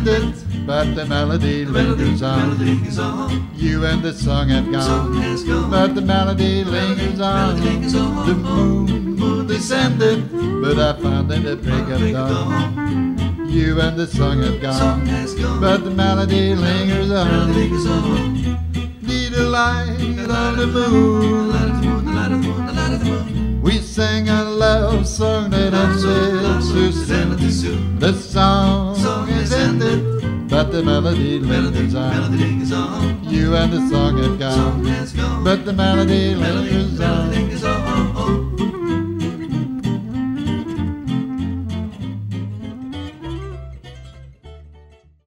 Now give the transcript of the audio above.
ended, but the melody lingers on. You and the song have gone, but the melody lingers on. The moon descended, but I found in the break of dawn. You and the song have gone, but the melody lingers on. Need a light on the moon. We sang a love song that ended too soon. The song is ended, but the melody lingers on. You and the song have gone, but the melody lingers